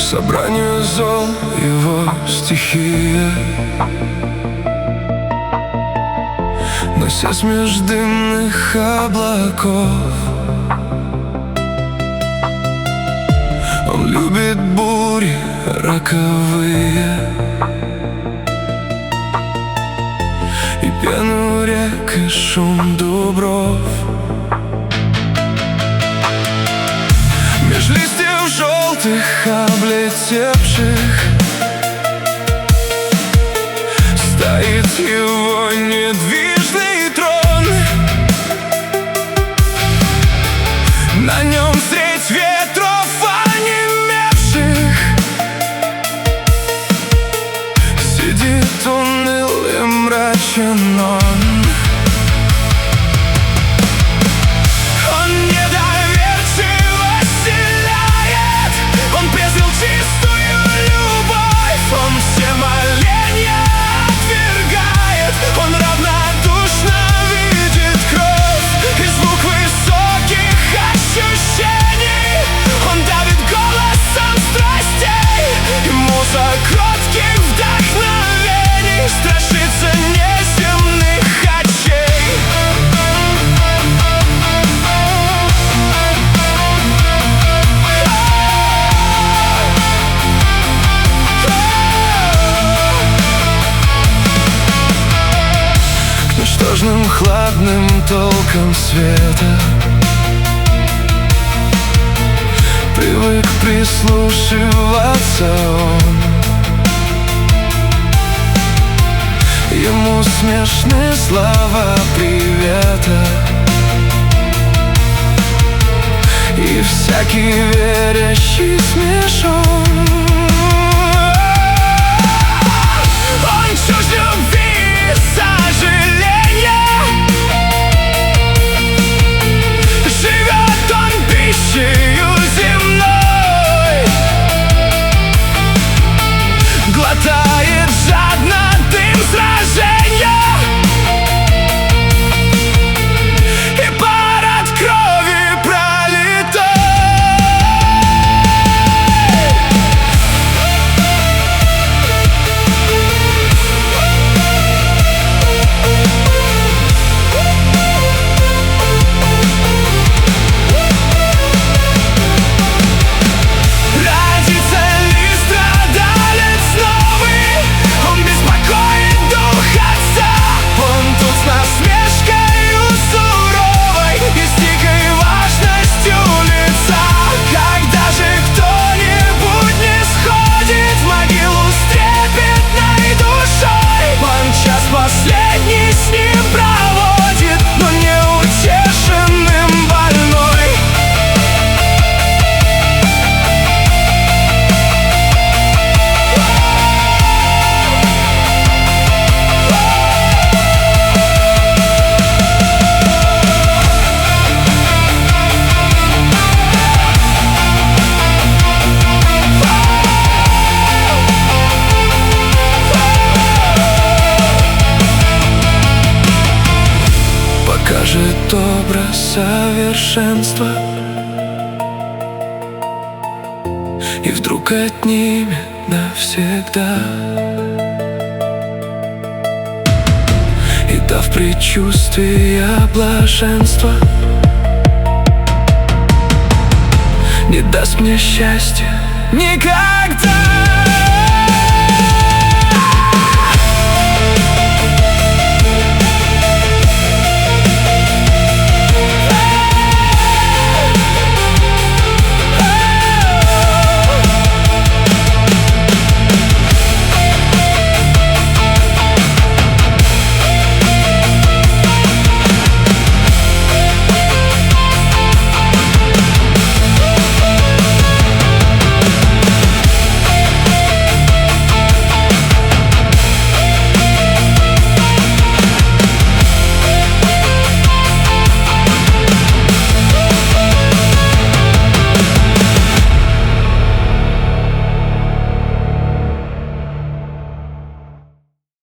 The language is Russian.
Собрание зол, его стихия, носясь меж дымных облаков. Он любит бури роковые и пену рек, и шум дубров. Меж листьев желтых облетевших стоит его недвижный трон. На нем средь ветров онемевших сидит уныл и мрачен он. Ничтожным хладным толком света привык прислушиваться он. Ему смешны слова привета и всякий верящий смешок. Он чужд любви и сожаления, живет он пищею земной, глотает жадно дым сражения и пар от крови пролитой. Последний с ним проводит, но неутешенным больной. Покажет образ совершенства и вдруг отнимет навсегда, и дав предчувствие блаженства, не даст мне счастья никогда.